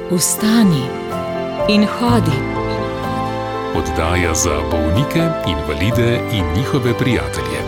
Vstani in hodi. Oddaja za bolnike, invalide in njihove prijatelje.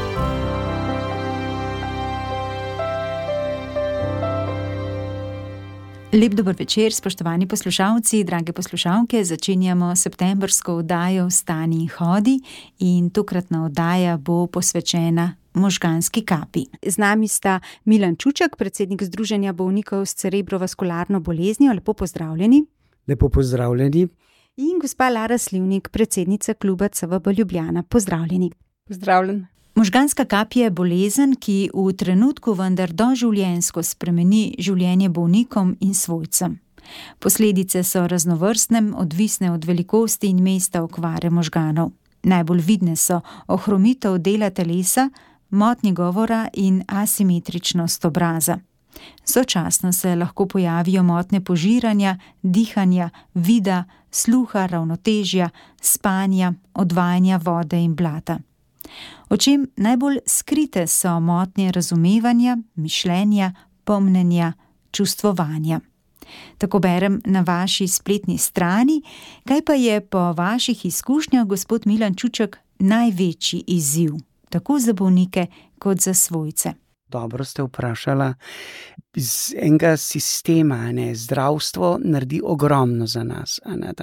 Lep dober večer, spoštovani poslušalci, drage poslušalke. Začenjamo septembrsko oddajo Vstani in hodi in tokratna oddaja bo posvečena možganski kapi. Z nami sta Milan Čuček, predsednik Združenja bolnikov s cerebrovaskularno boleznijo. Lepo pozdravljeni. Lepo pozdravljeni. In gospa Lara Slivnik, predsednica kluba CVB Ljubljana. Pozdravljeni. Pozdravljen. Možganska kap je bolezen, ki v trenutku vendar doživljenjsko spremeni življenje bolnikom in svojcem. Posledice so raznovrstne, odvisne od velikosti in mesta okvare možganov. Najbolj vidne so ohromitev dela telesa, motnje govora in asimetričnost obraza. Sočasno se lahko pojavijo motnje požiranja, dihanja, vida, sluha, ravnotežja, spanja, odvajanja vode in blata. Očem najbolj skrite so motnje razumevanja, mišljenja, pomnenja, čustvovanja. Tako berem na vaši spletni strani. Kaj pa je po vaših izkušnjah, gospod Milan Čuček, največji izziv, tako za bolnike kot za svojce? Dobro ste vprašala. Iz enega sistema, zdravstvo naredi ogromno za nas,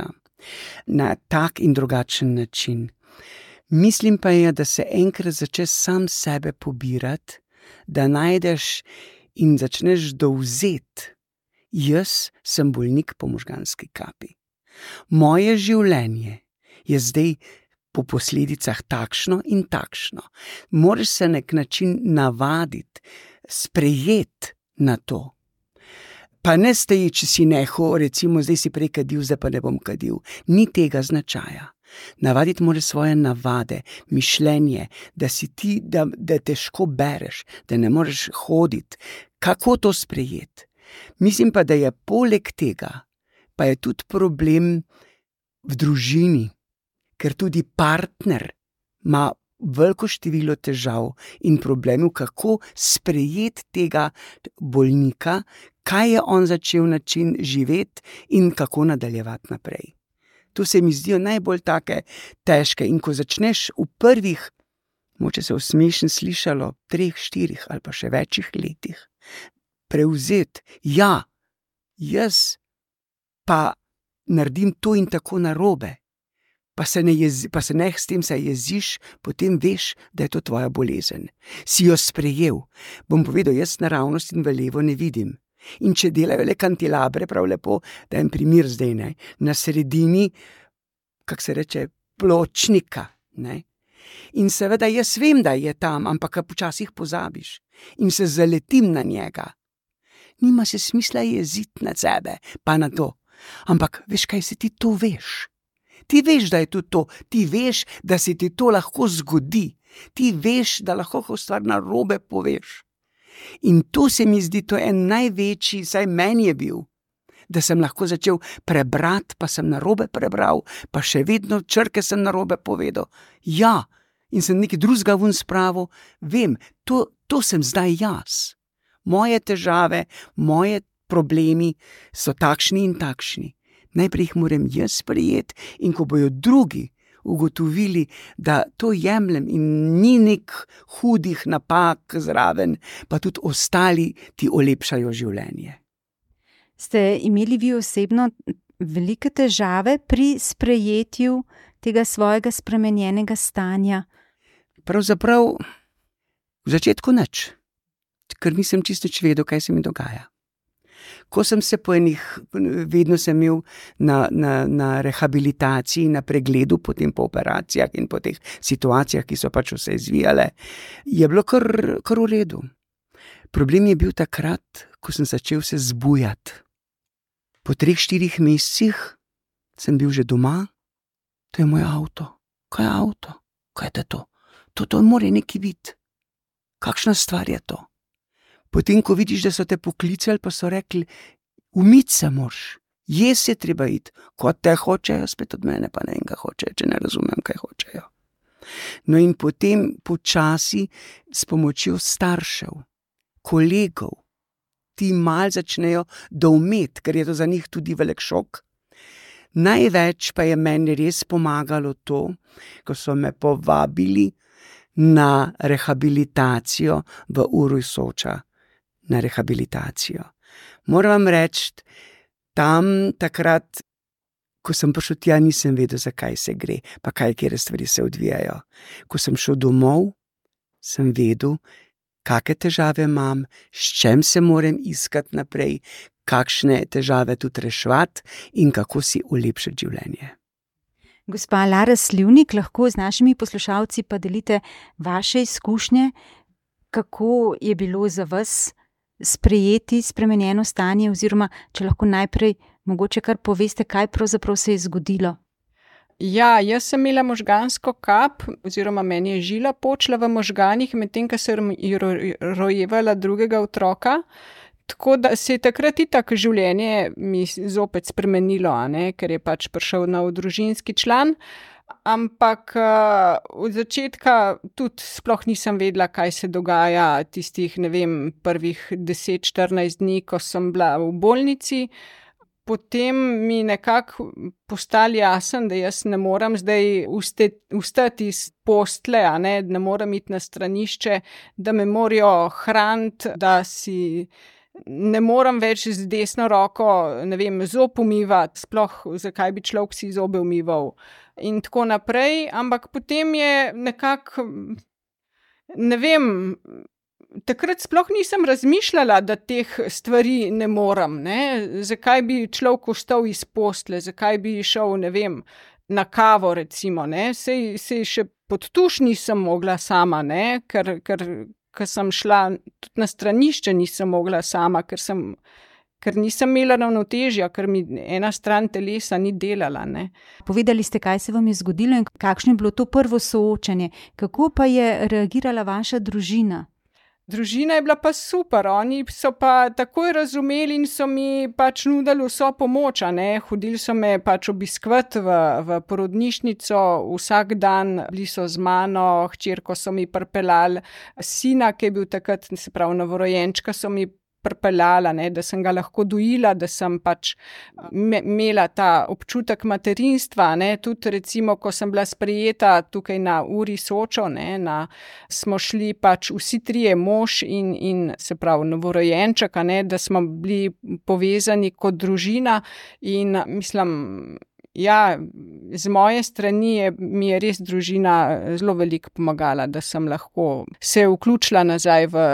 na tak in drugačen način. Mislim pa je, da se enkrat začneš sam sebe pobirati, da najdeš in začneš dovzeti. Jaz sem bolnik po možganski kapi. Moje življenje je zdaj po posledicah takšno in takšno. Moraš se na nek način navaditi, sprejeti na to. Pa ne stoji, če si neho, recimo zdaj si prej kadil, zdaj pa ne bom kadil. Ni tega značaja. Navaditi moraš svoje navade, mišljenje, da si ti, da težko bereš, da ne moreš hoditi. Kako to sprejeti? Mislim pa, da je poleg tega, pa je tudi problem v družini, ker tudi partner ima veliko število težav in problemov, kako sprejeti tega bolnika, kaj je on začel način živeti in kako nadaljevati naprej. To se mi zdijo najbolj take težke in ko začneš v prvih, moče se smešno slišalo, 3, 4 ali pa še večjih letih, prevzeti, jaz pa naredim to in tako narobe, pa se ne s tem se jeziš, potem veš, da je to tvoja bolezen. Si jo sprejel. Bom povedal, jaz naravnost in v levo ne vidim. In če delajo le kantilabre, prav lepo, da en primer zdaj, na sredini, kak se reče, pločnika, In seveda jaz vem, da je tam, ampak počasih pozabiš in se zaletim na njega. Nima se smisla jeziti na sebe, pa na to. Ampak veš kaj, se ti to veš. Ti veš, da je to. Ti veš, da se ti to lahko zgodi. Ti veš, da lahko stvar narobe poveš. In to se mi zdi, to je en največji, saj meni je bil, da sem lahko začel prebrati, pa sem narobe prebral, pa še vedno črke sem narobe povedal. In sem nekaj drugega ven spravil. Vem, to sem zdaj jaz. Moje težave, moje problemi so takšni in takšni. Najprej jih moram jaz sprejeti in ko bojo drugi ugotovili, da to jemljem in ni nek hudih napak zraven, pa tudi ostali ti olepšajo življenje. Ste imeli vi osebno velike težave pri sprejetju tega svojega spremenjenega stanja? Pravzaprav v začetku nič, ker nisem čisto vedel, kaj se mi dogaja. Ko sem se vedno sem imel na rehabilitaciji, na pregledu, potem po operacijah in po teh situacijah, ki so pač vse izvijale, je bilo kar v redu. Problem je bil takrat, ko sem začel se zbujati. Po 3-4 mesecih sem bil že doma. To je moj avto. Kaj je avto? Kaj je to? To mora nekaj biti. Kakšna stvar je to? Potem, ko vidiš, da so te poklicali, pa so rekli, umiti se moraš, jaz je treba iti, kot te hočejo, spet od mene pa ne enega hočejo, če ne razumem, kaj hočejo. No in potem počasi s pomočjo staršev, kolegov, ti mal začnejo doumeti, ker je to za njih tudi velik šok. Največ pa je meni res pomagalo to, ko so me povabili na rehabilitacijo v Uri Soča. Na rehabilitacijo. Moram vam reči, tam takrat, ko sem prišel tja, nisem vedel, zakaj se gre, pa katere stvari se odvijajo. Ko sem šel domov, sem vedel, kakšne težave imam, s čem se moram iskati naprej, kakšne težave tudi reševati in kako si ulepšati življenje. Gospa Lara Slivnik, lahko z našimi poslušalci pa delite vaše izkušnje, kako je bilo za vas sprejeti spremenjeno stanje, oziroma če lahko najprej mogoče kar poveste, kaj pravzaprav se je zgodilo. Ja, jaz sem imela možgansko kap, oziroma meni je žila počela v možganih, medtem ko sem rojevala drugega otroka. Tako da se je takrat itak življenje mi zopet spremenilo, ker je pač prišel nov družinski član. Ampak od začetka tudi sploh nisem vedela, kaj se dogaja tistih, prvih 10-14 dni, ko sem bila v bolnici. Potem mi nekako postalo jasen, da jaz ne morem zdaj vstati iz postle, ne morem iti na stranišče, da me morajo hraniti, da si ne morem več z desno roko, zob umivati, sploh zakaj bi človek si zobe umival. In tako naprej, ampak potem je nekako, takrat sploh nisem razmišljala, da teh stvari ne morem, zakaj bi človek vstal iz postle, zakaj bi šel, na kavo recimo, sej še pod tuš nisem mogla sama, ker sem šla tudi na stranišče, nisem mogla sama, ker nisem imela ravnotežja, ker mi ena stran telesa ni delala. Povedali ste, kaj se vam je zgodilo in kakšno je bilo to prvo soočenje. Kako pa je reagirala vaša družina? Družina je bila pa super, oni so pa takoj razumeli in so mi pač nudili vso pomoč, Hodili so me pač obiskovati v porodnišnico vsak dan, bili so z mano, hčerko so mi pripeljali, sina, ki je bil takrat, se pravi novorojenčka, so mi pripeljala, da sem ga lahko dojila, da sem pač imela ta občutek materinstva, tudi recimo, ko sem bila sprejeta tukaj na Uri Sočo, smo šli pač vsi trije, mož in se pravi novorojenček, da smo bili povezani kot družina in mislim, ja, z moje strani mi je res družina zelo veliko pomagala, da sem lahko se vključila nazaj v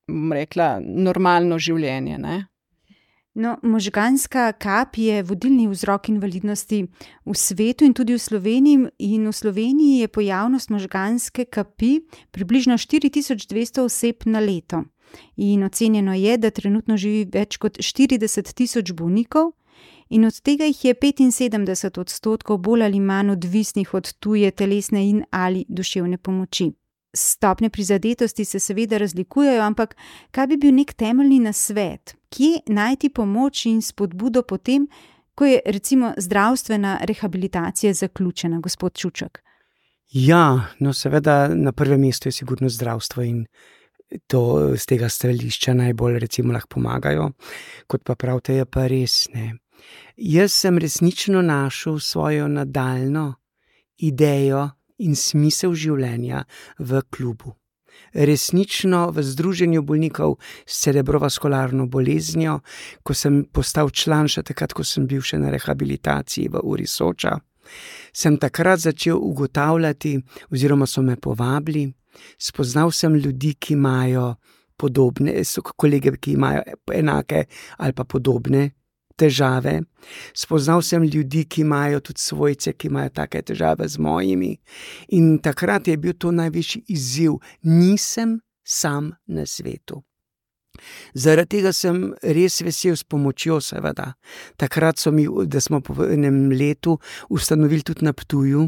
normalno življenje. No, možganska kap je vodilni vzrok invalidnosti v svetu in tudi v Sloveniji. In v Sloveniji je pojavnost možganske kapi približno 4200 oseb na leto. In ocenjeno je, da trenutno živi več kot 40,000 bolnikov in od tega jih je 75% bolj ali manj odvisnih od tuje telesne in ali duševne pomoči. Stopnje prizadetosti se seveda razlikujejo, ampak kaj bi bil nek temeljni nasvet? Kje najti pomoč in spodbudo potem, ko je recimo zdravstvena rehabilitacija zaključena, gospod Čuček? Ja, seveda na prvem mestu je sigurno zdravstvo in to z tega stališča najbolj recimo lahko pomagajo, kot pa pravite, je pa res, Jaz sem resnično našel svojo nadaljno idejo in smisel življenja v klubu. Resnično v združenju bolnikov s cerebrovaskularno boleznijo, ko sem postal član še takrat, ko sem bil še na rehabilitaciji v Uri Soča, sem takrat začel ugotavljati, oziroma so me povabili, spoznal sem ljudi, ki imajo podobne, so kolege, ki imajo enake ali pa podobne težave. Spoznal sem ljudi, ki imajo tudi svojce, ki imajo take težave z mojimi. In takrat je bil to največji izziv. Nisem sam na svetu. Zaradi tega sem res vesel s pomočjo, seveda. Takrat da smo po enem letu ustanovili tudi na Ptuju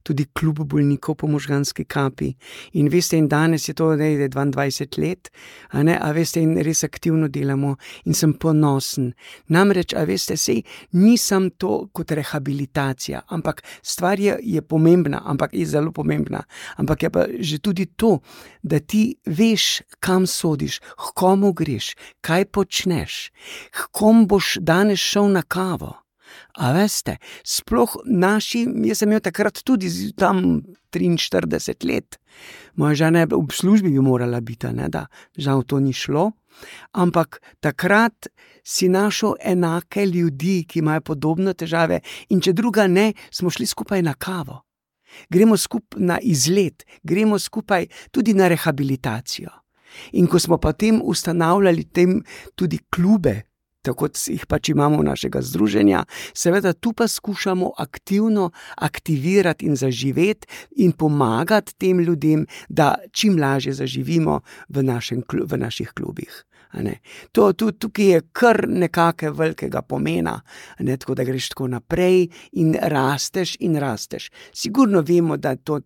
tudi klub bolnikov po možganski kapi. In veste, in danes je to, da je 22 let, a veste, in res aktivno delamo in sem ponosen. Namreč, a veste, sej nisem to kot rehabilitacija, ampak stvar je pomembna, ampak je zelo pomembna. Ampak je pa že tudi to, da ti veš, kam sodiš, k komu greš, kaj počneš, k kom boš danes šel na kavo. A veste, sploh jaz sem imel takrat tudi tam 43 let, moja žena v službi bi morala biti, da žal to ni šlo, ampak takrat si našel enake ljudi, ki imajo podobne težave in če druga ne, smo šli skupaj na kavo. Gremo skupaj na izlet, gremo skupaj tudi na rehabilitacijo. In ko smo potem ustanavljali tudi klube, tako kot jih pač imamo v našega združenja, seveda tu pa skušamo aktivno aktivirati in zaživeti in pomagati tem ljudem, da čim lažje zaživimo v naših klubih. Tukaj je kar nekake velikega pomena, tako da greš tako naprej in rasteš in rasteš. Sigurno vemo, da to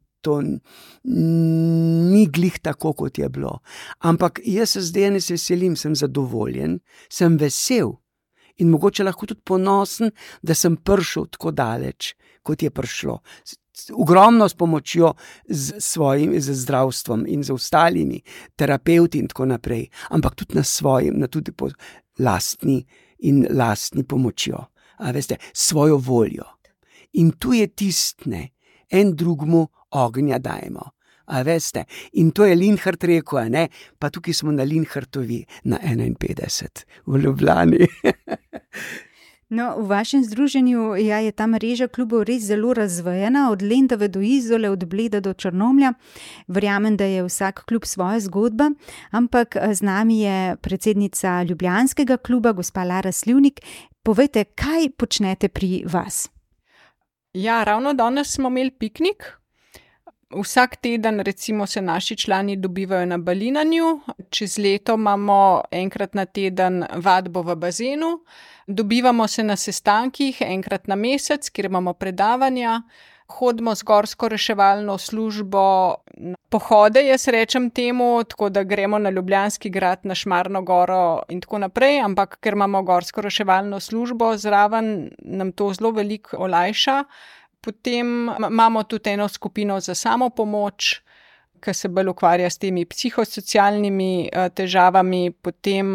ni glih tako, kot je bilo. Ampak jaz se zdaj ne veselim, sem zadovoljen, sem vesel in mogoče lahko tudi ponosen, da sem prišel tako daleč, kot je prišlo. Ogromno s pomočjo z zdravstvom in z ostalimi terapeuti in tako naprej, ampak tudi tudi po lastni pomočjo, a veste, svojo voljo. In tu je tistne, en drugmu ognja dajmo, a veste, in to je Linhart rekel, pa tukaj smo na Linhartovi na 51 v Ljubljani. No, v vašem združenju je ta mreža klubov res zelo razvejena, od Lendave do Izole, od Bleda do Črnomlja. Verjamem, da je vsak klub svoja zgodba, ampak z nami je predsednica ljubljanskega kluba, gospa Lara Slivnik. Povejte, kaj počnete pri vas? Ja, ravno danes smo imeli piknik. Vsak teden recimo se naši člani dobivajo na balinanju, čez leto imamo enkrat na teden vadbo v bazenu, dobivamo se na sestankih enkrat na mesec, kjer imamo predavanja, hodimo z gorsko reševalno službo na pohode, jaz rečem temu, tako da gremo na Ljubljanski grad, na Šmarno goro in tako naprej, ampak ker imamo gorsko reševalno službo zraven, nam to zelo veliko olajša. Potem imamo tudi eno skupino za samopomoč, ki se bolj ukvarja s temi psihosocialnimi težavami. Potem,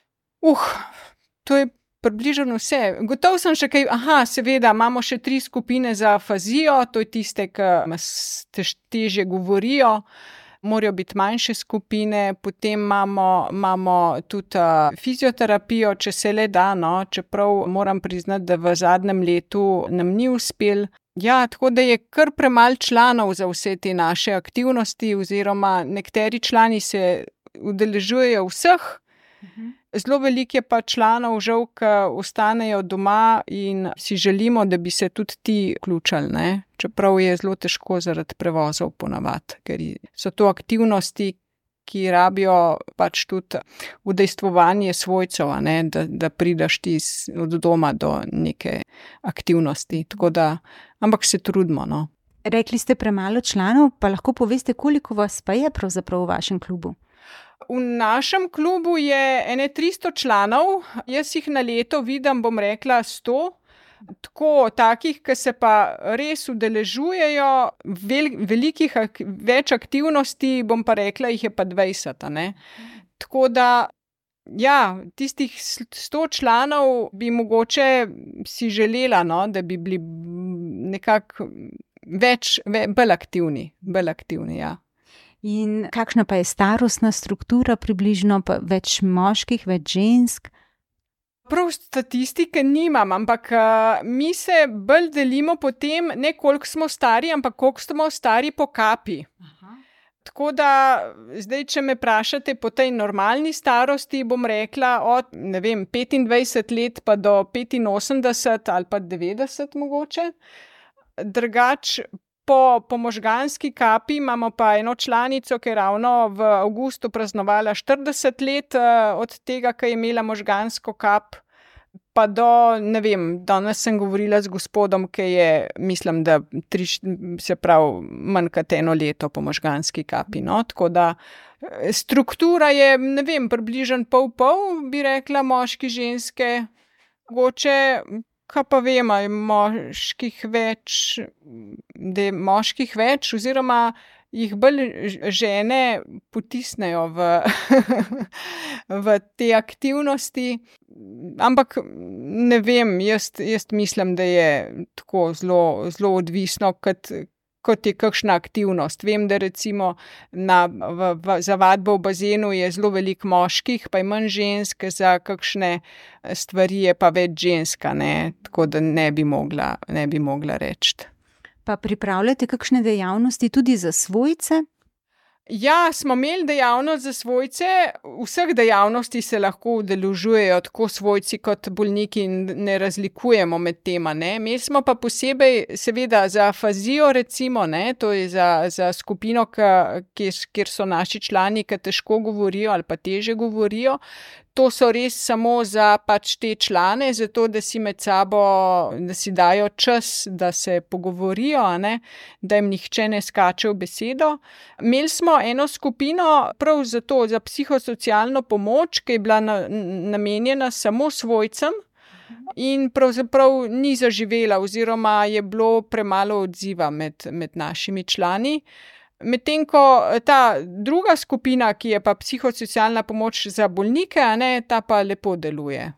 to je približno vse. Gotov sem še kaj, seveda, imamo še 3 skupine za afazijo, to je tiste, ki težje govorijo, morajo biti manjše skupine, potem imamo tudi fizioterapijo, če se le da, čeprav moram priznati, da v zadnjem letu nam ni uspel. Ja, tako da je kar premalo članov za vse te naše aktivnosti, oziroma nekateri člani se udeležujejo vseh, zelo veliko je pa članov žal, ki ostanejo doma in si želimo, da bi se tudi ti vključili, čeprav je zelo težko zaradi prevozov ponavadi, ker so to aktivnosti, ki rabijo pač tudi udejstvovanje svojcev, da prideš ti od doma do neke aktivnosti, tako da, ampak se trudimo. Rekli ste premalo članov, pa lahko poveste, koliko vas pa je pravzaprav v vašem klubu? V našem klubu je 300 članov, jaz jih na leto vidim, bom rekla 100, tako takih, ki se pa res udeležujejo velikih, več aktivnosti, bom pa rekla, jih je pa 20, Tako da, ja, tistih 100 članov bi mogoče si želela, da bi bili nekako bolj aktivni, ja. In kakšna pa je starostna struktura približno, pa več moških, več žensk? Prav statistike nimam, ampak mi se bolj delimo po tem, ne koliko smo stari, ampak koliko smo stari po kapi. Aha. Tako da, zdaj, če me vprašate po tej normalni starosti, bom rekla od, 25 let pa do 85 ali pa 90 mogoče. Drugač, po možganski kapi imamo pa eno članico, ki je ravno v avgustu praznovala 40 let od tega, ko je imela možgansko kap. pa do, ne vem, danes sem govorila z gospodom, ki je, mislim, da manj kot 1 leto po možganski kapi, no, tako da struktura je, ne vem, približno pol, bi rekla, moški, ženske, mogoče, kaj pa vem, je moških več, oziroma jih bolj žene potisnejo v te aktivnosti, ampak ne vem, jaz mislim, da je tako zelo odvisno, kot je kakšna aktivnost. Vem, da recimo za vadbo v bazenu je zelo veliko moških, pa je manj žensk, za kakšne stvari je pa več ženska, ne? Tako da ne bi mogla reči. Pa pripravljate kakšne dejavnosti tudi za svojce? Ja, smo imeli dejavnost za svojce, vseh dejavnosti se lahko udeležujejo tako svojci kot bolniki in ne razlikujemo med tema, ne. Imeli smo pa posebej seveda za afazijo recimo, ne, to je za skupino, kjer so naši člani, ki težko govorijo ali pa težje govorijo. To so res samo za pač te člane, zato da si med sabo, da si dajo čas, da se pogovorijo, a ne, da jim nihče ne skače v besedo. Imeli smo eno skupino prav zato, za psihosocialno pomoč, ki je bila namenjena samo svojcem in pravzaprav ni zaživela oziroma je bilo premalo odziva med našimi člani. Medtem ko ta druga skupina, ki je pa psihosocialna pomoč za bolnike, a ne, ta pa lepo deluje.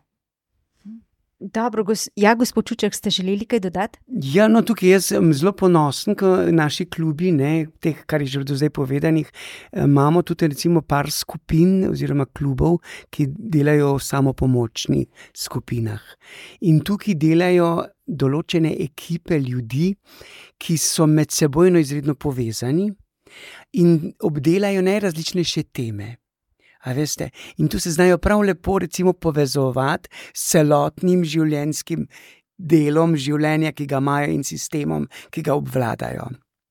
Dobro, gospod Čuček, ste želeli kaj dodati? Ja, no, tukaj jaz sem zelo ponosen, ko naši klubi, ne, teh, kar je že do zdaj povedanih, imamo tudi recimo par skupin oziroma klubov, ki delajo v samopomočnih skupinah. In tukaj delajo določene ekipe ljudi, ki so medsebojno izredno povezani in obdelajo najrazličnejše teme. A veste? In tu se znajo prav lepo recimo povezovati s celotnim življenjskim delom življenja, ki ga imajo, in sistemom, ki ga obvladajo.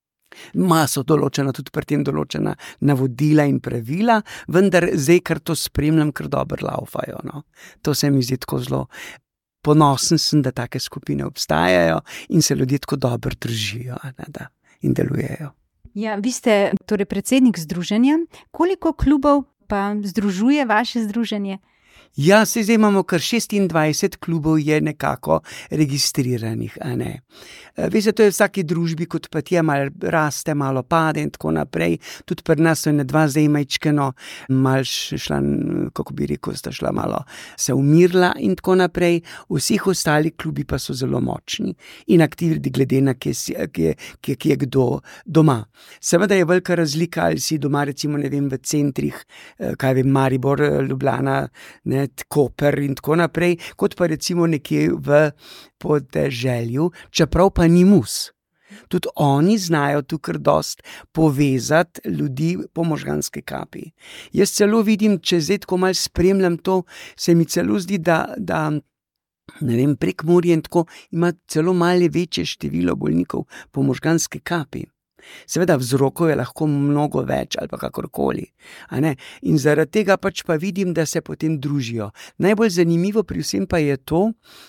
So določena tudi pri tem določena navodila in pravila, vendar zdaj, kar to spremljam, kar dobro laufajo, no. To se mi zdi tako zelo ponosen sem, da take skupine obstajajo in se ljudje tako dobro držijo, ne, da, in delujejo. Ja, vi ste torej predsednik združenja. Koliko klubov pa združuje vaše združenje? Ja, zdaj imamo kar 26 klubov je nekako registriranih, a ne. Veste, to je v vsaki družbi, kot pa tje, malo raste, malo pade in tako naprej. Tudi pri nas so dva zdaj majčkeno, malo šla, kako bi rekel, sta šla malo se umirila in tako naprej. Vseh ostali klubi pa so zelo močni in aktivni, glede na kje je kdo doma. Seveda je velika razlika, ali si doma recimo, ne vem, v centrih, kaj vem, Maribor, Ljubljana, ne, Koper in tako naprej, kot pa recimo nekje v podeželju, čeprav pa ni mus. Tudi oni znajo tukaj dost povezati ljudi po možganski kapi. Jaz celo vidim, če zdaj tako malo spremljam to, se mi celo zdi, da ne vem, Prekmurje in tako ima celo malo večje število bolnikov po možganski kapi. Seveda vzrokov je lahko mnogo več ali pa kakorkoli, a ne, in zaradi tega pač pa vidim, da se potem družijo. Najbolj zanimivo pri vsem pa je to,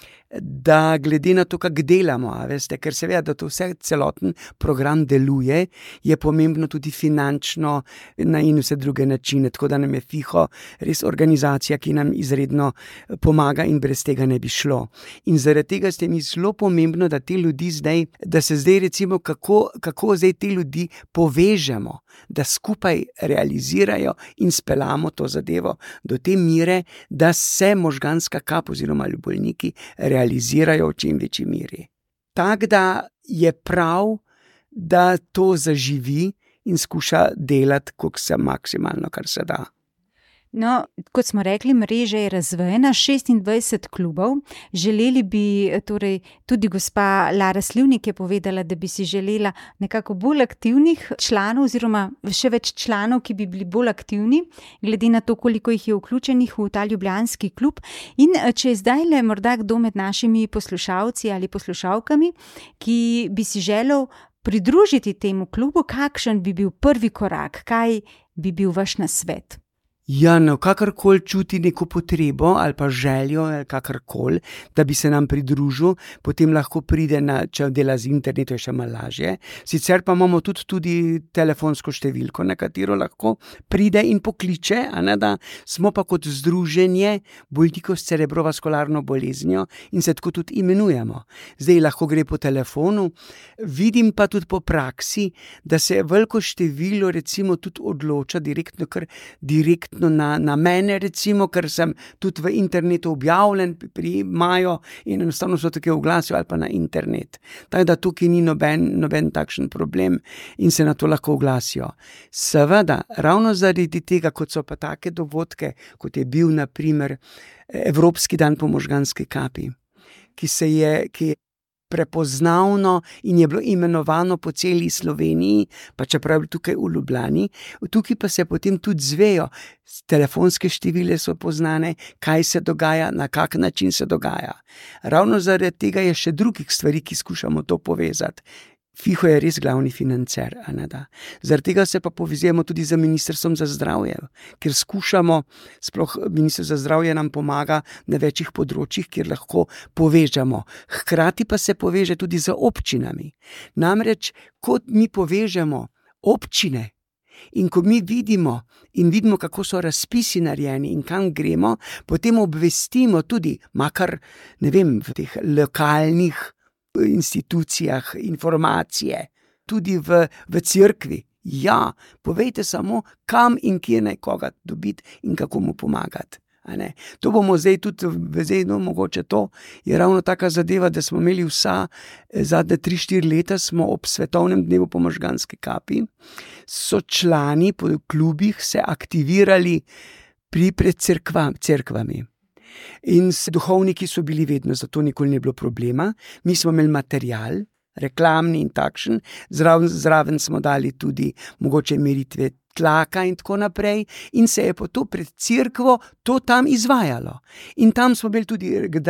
da glede na to, kako delamo, a veste, ker seveda, da to vse celoten program deluje, je pomembno tudi finančno in vse druge načine, tako da nam je FIHO res organizacija, ki nam izredno pomaga in brez tega ne bi šlo. In zaradi tega ste mi zelo pomembno, da te ljudi zdaj, da se zdaj recimo, kako zdaj te ljudi povežemo, da skupaj realizirajo in speljamo to zadevo do te mere, da se možganska kap oziroma bolniki realizirajo v čim večji meri. Tako da je prav, da to zaživi in skuša delati, koliko se maksimalno, kar se da. No, kot smo rekli, mreža je razvejena, 26 klubov. Želeli bi, torej tudi gospa Lara Slivnik je povedala, da bi si želela nekako bolj aktivnih članov oziroma še več članov, ki bi bili bolj aktivni, glede na to, koliko jih je vključenih v ta ljubljanski klub. In če je zdaj le morda kdo med našimi poslušalci ali poslušalkami, ki bi si želel pridružiti temu klubu, kakšen bi bil prvi korak, kaj bi bil vaš nasvet? Ja, no, kakorkoli čuti neko potrebo ali pa željo ali kakorkoli, da bi se nam pridružil, potem lahko pride če dela z internetom, je še malo lažje. Sicer pa imamo tudi telefonsko številko, na katero lahko pride in pokliče, da smo pa kot združenje bolnikov s cerebrovaskularno boleznijo in se tako tudi imenujemo. Zdaj lahko gre po telefonu, vidim pa tudi po praksi, da se veliko število recimo tudi odloča direktno na mene, recimo, ker sem tudi v internetu objavljen, primajo in enostavno so tako oglasijo ali pa na internet. Tako da tukaj ni noben takšen problem in se na to lahko oglasijo. Seveda, ravno zaradi tega, kot so pa take dogodke, kot je bil na primer Evropski dan po možganski kapi, ki je prepoznavno in je bilo imenovano po celi Sloveniji, pa čeprav je tukaj v Ljubljani, tukaj pa se potem tudi zvejo, telefonske številke so poznane, kaj se dogaja, na kak način se dogaja. Ravno zaradi tega je še drugih stvari, ki skušamo to povezati. FIHO je res glavni financer, Zaradi tega se pa povezujemo tudi z Ministrstvom za zdravje, ker skušamo, sploh Ministrstvo za zdravje nam pomaga na večjih področjih, kjer lahko povežemo. Hkrati pa se poveže tudi z občinami. Namreč, kot mi povežemo občine in ko mi vidimo, kako so razpisi narejeni in kam gremo, potem obvestimo tudi, makar, v teh lokalnih institucijah informacije, tudi v cerkvi. Ja, povejte samo, kam in kje naj koga dobiti in kako mu pomagati. To bomo zdaj tudi, mogoče to je ravno taka zadeva, da smo imeli vsa zadnje 3-4 leta smo ob svetovnem dnevu po možganski kapi, so člani po klubih se aktivirali pred cerkvami. In duhovniki so bili vedno, zato nikoli ni bilo problema. Mi smo imeli material, reklamni in takšen, zraven smo dali tudi mogoče meritve tlaka in tako naprej in se je po to pred cerkvo to tam izvajalo. In tam smo imeli tudi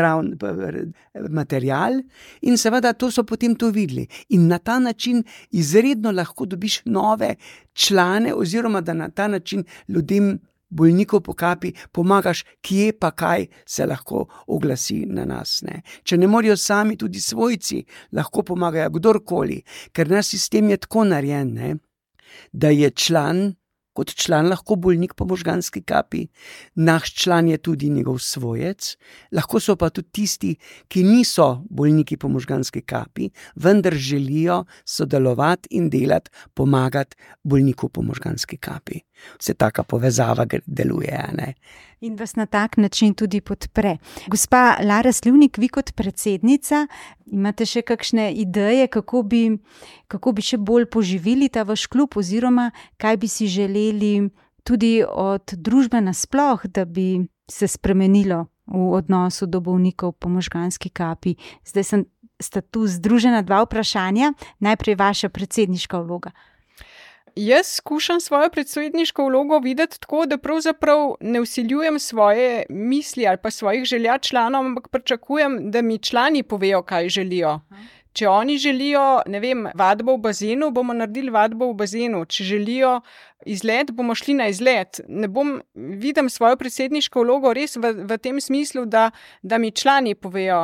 material in seveda to so potem to videli. In na ta način izredno lahko dobiš nove člane oziroma da na ta način ljudem bolnikov po kapi pomagaš, kje pa kaj se lahko oglasi na nas. Če ne morajo sami, tudi svojci lahko pomagajo, kdorkoli, ker naš sistem je tako narejen, da je kot član lahko bolnik po možganski kapi, naš član je tudi njegov svojec, lahko so pa tudi tisti, ki niso bolniki po možganski kapi, vendar želijo sodelovati in delati, pomagati bolniku po možganski kapi. Vse taka povezava deluje, In vas na tak način tudi podpre. Gospa Lara Slivnik, vi kot predsednica, imate še kakšne ideje, kako bi še bolj poživili ta vaš klub oziroma kaj bi si želeli tudi od družbe nasploh, da bi se spremenilo v odnosu do bolnikov po možganski kapi? Zdaj sta tu združena dva vprašanja. Najprej vaša predsedniška vloga. Jaz skušam svojo predsedniško vlogo videti tako, da pravzaprav ne vsiljujem svoje misli ali pa svojih želja članom, ampak pričakujem, da mi člani povejo, kaj želijo. Če oni želijo, vadbo v bazenu, bomo naredili vadbo v bazenu. Če želijo izlet, bomo šli na izlet. Vidim svojo predsedniško vlogo res v tem smislu, da mi člani povejo,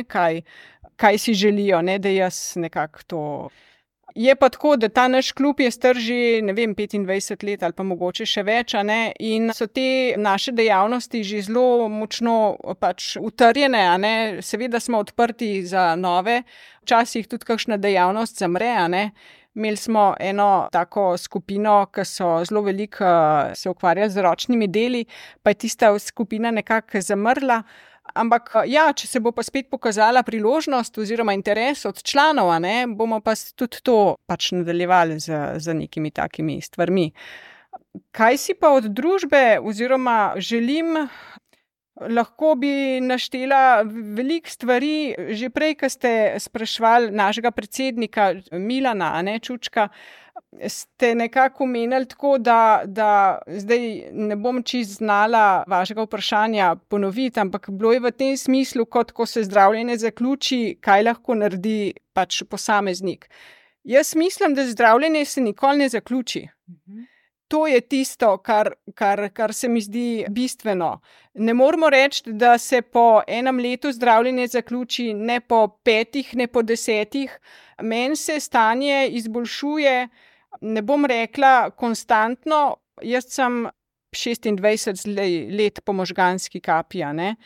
kaj si želijo, da jaz nekako to. Je pa tako, da ta naš klub je star že, 25 let ali pa mogoče še več, in so te naše dejavnosti že zelo močno utrjene, Seveda smo odprti za nove, včasih tudi kakšna dejavnost zamre, Imeli smo eno tako skupino, ki so zelo veliko se ukvarjali z ročnimi deli, pa je tista skupina nekako zamrla. Ampak če se bo pa spet pokazala priložnost oziroma interes od članov, bomo pa tudi to nadaljevali z nekimi takimi stvarmi. Kaj si pa od družbe oziroma želim? Lahko bi naštela veliko stvari. Že prej, ko ste spraševali našega predsednika Milana Čučka, ste nekako omenili tako, da zdaj ne bom čisto znala vašega vprašanja ponoviti, ampak bilo je v tem smislu, kot ko se zdravljenje zaključi, kaj lahko naredi posameznik. Jaz mislim, da zdravljenje se nikoli ne zaključi. To je tisto, kar se mi zdi bistveno. Ne moramo reči, da se po enem letu zdravljenje zaključi, ne po 5, ne po 10. Meni se stanje izboljšuje, ne bom rekla konstantno, jaz sem 26 let po možganski kapi, ne.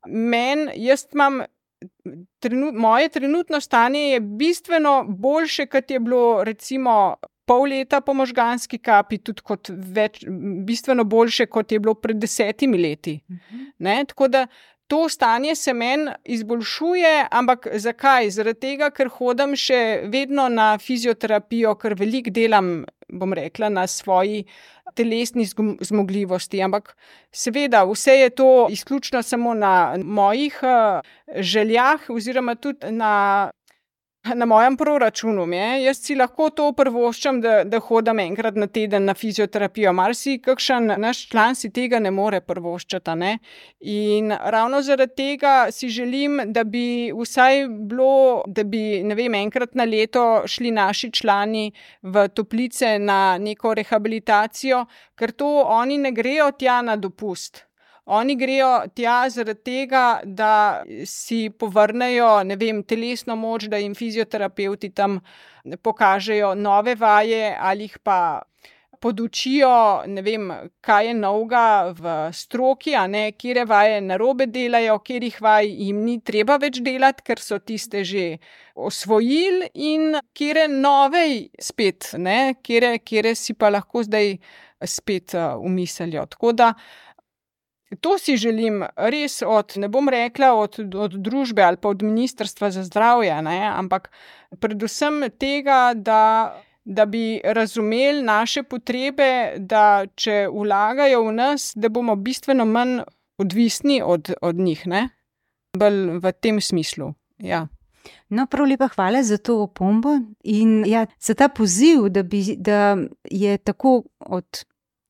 Moje trenutno stanje je bistveno boljše, kot je bilo recimo pol leta po možganski kapi, tudi bistveno boljše, kot je bilo pred 10 leti. Ne? Tako da to stanje se meni izboljšuje, ampak zakaj? Zaradi tega, ker hodim še vedno na fizioterapijo, ker veliko delam, bom rekla, na svoji telesni zmogljivosti, ampak seveda vse je to izključno samo na mojih željah oziroma tudi na mojem proračunu. Jaz si lahko to privoščim, da hodim enkrat na teden na fizioterapijo. Kakšen naš član si tega ne more privoščiti, ne? In ravno zaradi tega si želim, da bi vsaj bilo, da bi, ne vem, enkrat na leto šli naši člani v Toplice na neko rehabilitacijo, ker to oni ne grejo tja na dopust. Oni grejo tja zaradi tega, da si povrnejo, ne vem, telesno moč, da jim fizioterapevti tam pokažejo nove vaje ali jih pa podučijo, ne vem, kaj je novega v stroki, a ne, katere vaje narobe delajo, katerih vaj jim ni treba več delati, ker so tiste že osvojili, in katere nove spet, ne, katere si pa lahko zdaj spet umislijo. Tako da to si želim res ne bom rekla od družbe ali pa od Ministrstva za zdravje, ne, ampak predvsem tega, da bi razumeli naše potrebe, da če vlagajo v nas, da bomo bistveno manj odvisni od njih, ne, bolj v tem smislu, ja. No, prav lepa hvala za to opombo in ja, za ta poziv, da je tako od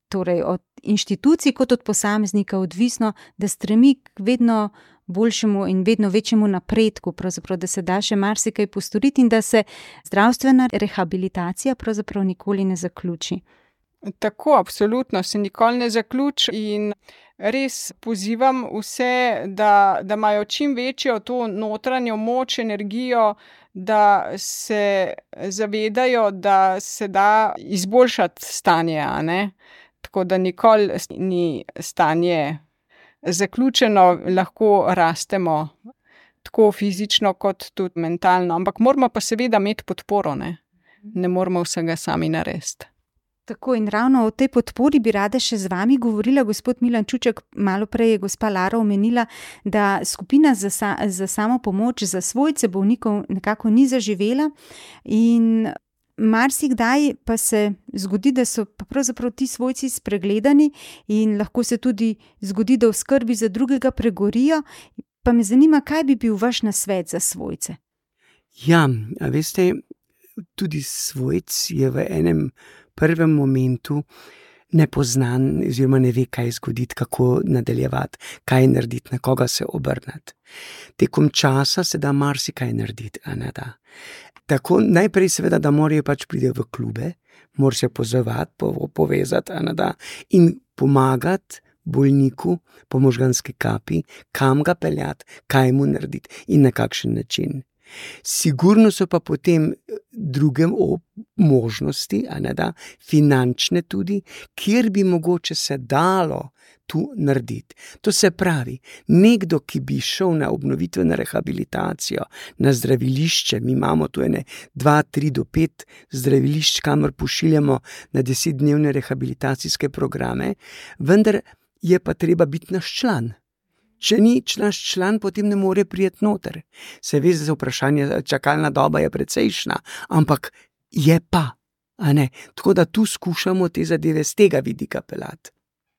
inštitucij kot od posameznika odvisno, da stremi k vedno boljšemu in vedno večjemu napredku, pravzaprav, da se da še marsikaj postoriti in da se zdravstvena rehabilitacija pravzaprav nikoli ne zaključi. Tako, absolutno, se nikoli ne zaključi in res pozivam vse, da imajo čim večjo to notranjo moč, energijo, da se zavedajo, da se da izboljšati stanje, a ne? Tako da nikoli ni stanje zaključeno, lahko rastemo tako fizično kot tudi mentalno, ampak moramo pa seveda imeti podporo, ne moramo vsega sami narediti. Tako, in ravno o tej podpori bi rada še z vami govorila, gospod Milan Čuček. Malo prej je gospa Lara omenila, da skupina za samopomoč za svojce bolnikov nekako ni zaživela in marsikdaj pa se zgodi, da so pa pravzaprav ti svojci spregledani in lahko se tudi zgodi, da v skrbi za drugega pregorijo. Pa me zanima, kaj bi bil vaš nasvet za svojce? Ja, a veste, tudi svojc je v enem prvem momentu nepoznan oziroma ne ve, kaj zgoditi, kako nadaljevati, kaj narediti, na koga se obrniti. Tekom časa se da marsikaj narediti, a ne da. Tako najprej seveda, da morajo pač priti v klube, morajo se pozvati, povezati, a ne da, in pomagati bolniku po možganski kapi, kam ga peljati, kaj mu narediti in na kakšen način. Sigurno so pa potem druge možnosti, a ne da, finančne tudi, kjer bi mogoče se dalo tu narediti. To se pravi, nekdo, ki bi šel na obnovitveno rehabilitacijo, na zdravilišče, mi imamo tu 2, 3 do 5 zdravilišč, kamor pošiljamo na 10-dnevne rehabilitacijske programe, vendar je pa treba biti naš član. Če ni naš član, potem ne more priti noter. Se ve, za vprašanje, čakalna doba je precejšna, ampak je pa, a ne. Tako da tu skušamo te zadeve z tega vidika peljati.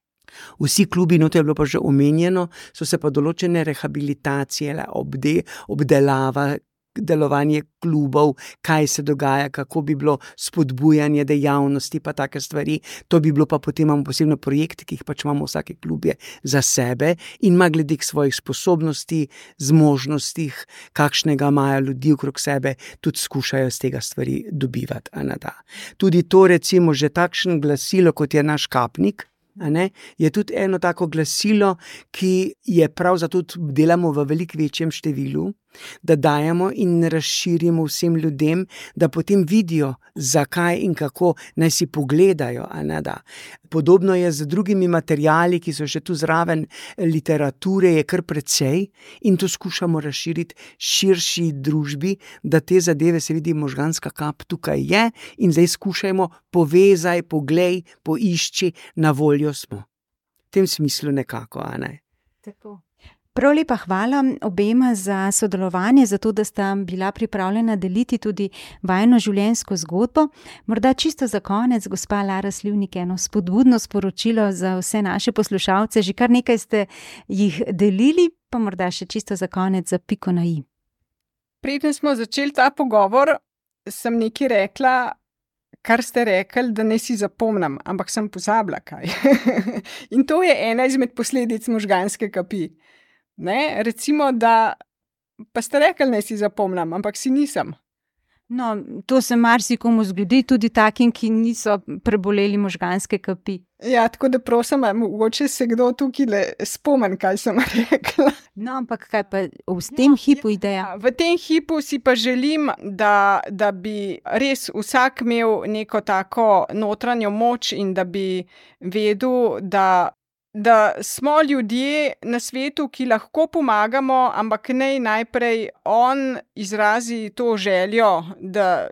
Vsi klubi, no, to je bilo pa že omenjeno, so se pa določene rehabilitacije, obdelava delovanje klubov, kaj se dogaja, kako bi bilo spodbujanje dejavnosti, pa take stvari. To bi bilo pa potem imamo posebno projekte, ki jih pač imamo vsake klubje za sebe in ima glede k svojih sposobnosti, zmožnostih, kakšnega imajo ljudi okrog sebe, tudi skušajo z tega stvari dobivati. Tudi to recimo že takšen glasilo, kot je naš kapnik, je tudi eno tako glasilo, ki je prav zato delamo v veliko večjem številu, da dajemo in razširimo vsem ljudem, da potem vidijo, zakaj in kako naj si pogledajo. Podobno je z drugimi materiali, ki so še tu zraven, literature je kar precej in to skušamo razširiti širši družbi, da te zadeve se vidi, možganska kap tukaj je in zdaj skušajmo povezaj, poglej, poišči, na voljo smo. V tem smislu nekako, Tako. Prav lepa hvala obema za sodelovanje, za to, da sta bila pripravljena deliti tudi vajino življenjsko zgodbo. Morda čisto za konec, gospa Lara Slivnik, eno spodbudno sporočilo za vse naše poslušalce. Že kar nekaj ste jih delili, pa morda še čisto za konec, za piko na i. Preden smo začeli ta pogovor, sem nekaj rekla, kar ste rekli, da ne si zapomnim, ampak sem pozabila kaj. In to je ena izmed posledic možganske kapi. Recimo, da pa ste rekli, ne si zapomnim, ampak si nisem. No, to se marsikomu zgodi, tudi takim, ki niso preboleli možganske kapi. Ja, tako da prosim, mogoče se kdo tukaj spomni, kaj sem rekla. No, ampak kaj pa v tem hipu ideja? V tem hipu si pa želim, da bi res vsak imel neko tako notranjo moč in da bi vedel, da smo ljudje na svetu, ki lahko pomagamo, ampak najprej on izrazi to željo, da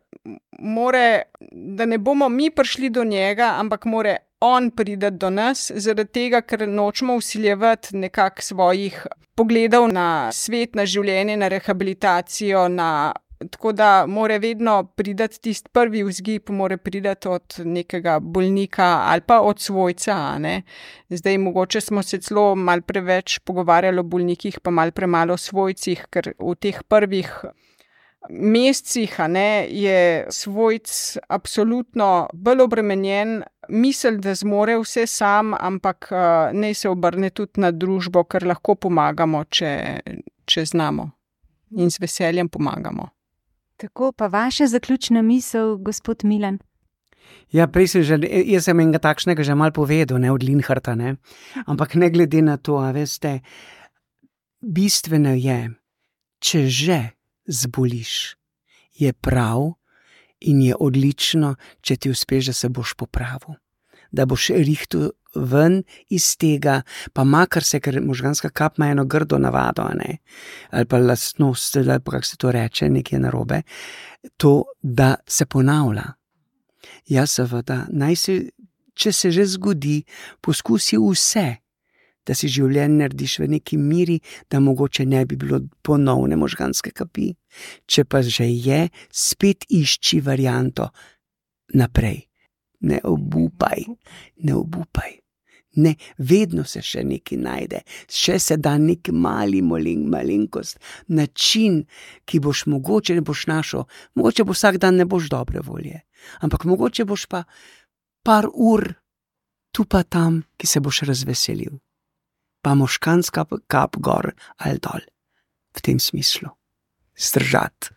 ne bomo mi prišli do njega, ampak more on priti do nas, zaradi tega, ker nočemo vsiljevati nekako svojih pogledov na svet, na življenje, na rehabilitacijo, tako da mora vedno priti tisti prvi vzgib, mora priti od nekega bolnika ali pa od svojca. Zdaj mogoče smo se celo malo preveč pogovarjali o bolnikih, pa malo premalo o svojcih, ker v teh prvih mesecih je svojc absolutno bolj obremenjen, misel, da zmore vse sam, ampak naj se obrne tudi na družbo, ker lahko pomagamo, če znamo in z veseljem pomagamo. Tako, pa vaša zaključna misel, gospod Milan? Ja, jaz sem enega takšnega že malo povedal, od Linharta, ampak ne glede na to, veste, bistveno je, če že zboliš, je prav in je odlično, če ti uspeš, da se boš popravil, da boš rihtel ven iz tega, pa makar se, ker možganska kap ima eno grdo navado, ali pa lastnost, ali pa kako se to reče, nekje narobe, to, da se ponavlja. Ja, seveda, če se že zgodi, poskusi vse, da si življenje narediš v neki miri, da mogoče ne bi bilo ponovne možganske kapi. Če pa že je, spet išči varianto naprej. Ne obupaj. Ne, vedno se še nekaj najde, še se da nek mali malenkost, način, ki boš mogoče ne boš našel, mogoče bo vsak dan ne boš dobre volje, ampak mogoče boš pa par ur tu pa tam, ki se boš razveselil. Pa možganska kap gor ali dol, v tem smislu. Zdržati.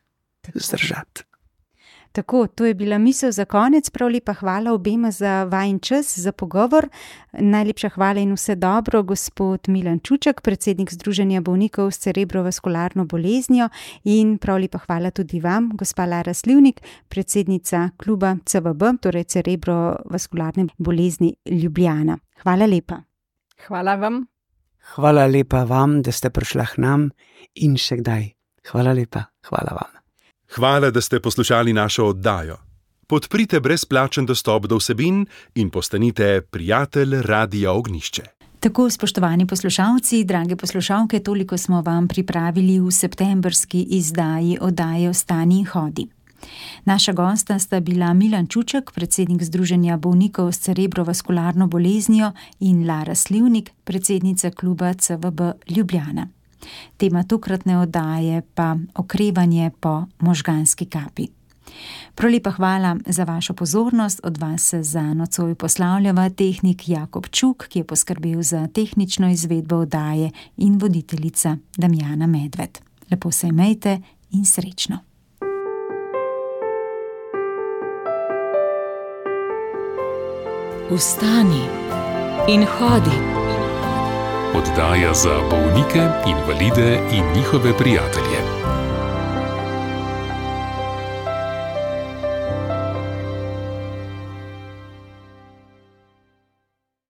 Tako, to je bila misel za konec. Prav lepa hvala obema za vajin čas, za pogovor. Najlepša hvala in vse dobro, gospod Milan Čuček, predsednik Združenja bolnikov s cerebrovaskularno boleznijo, in prav lepa hvala tudi vam, gospa Lara Slivnik, predsednica kluba CVB, torej cerebrovaskularne bolezni Ljubljana. Hvala lepa. Hvala vam. Hvala lepa vam, da ste prišla k nam in še kdaj. Hvala lepa, hvala vam. Hvala, da ste poslušali našo oddajo. Podprite brezplačen dostop do vsebin in postanite prijatelj Radia Ognjišče. Tako, spoštovani poslušalci, drage poslušalke, toliko smo vam pripravili v septembrski izdaji oddaje Vstani in hodi. Naša gosta sta bila Milan Čuček, predsednik Združenja bolnikov s cerebrovaskularno boleznijo, in Lara Slivnik, predsednica kluba CVB Ljubljana. Tema tokratne oddaje pa okrevanje po možganski kapi. Prelepa hvala za vašo pozornost, od vas se za nocoj poslavljava tehnik Jakob Čuk, ki je poskrbel za tehnično izvedbo oddaje, in voditeljica Damjana Medved. Lepo se imejte in srečno. Vstani in hodi. Oddaja za bolnike, invalide in njihove prijatelje.